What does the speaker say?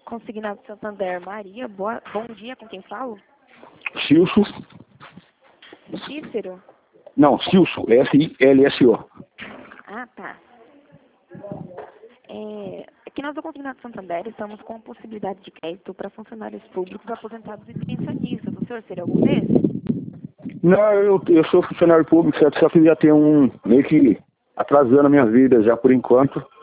Consignado Santander, Maria, bom dia, com quem falo? Silso. Cícero? Não, Silso, S-I-L-S-O. Ah, tá. Aqui nós do Consignado Santander estamos com possibilidade de crédito para funcionários públicos, aposentados e pensionistas. O senhor seria algum desses? Não, eu sou funcionário público, só que já tem meio que atrasando a minha vida já por enquanto.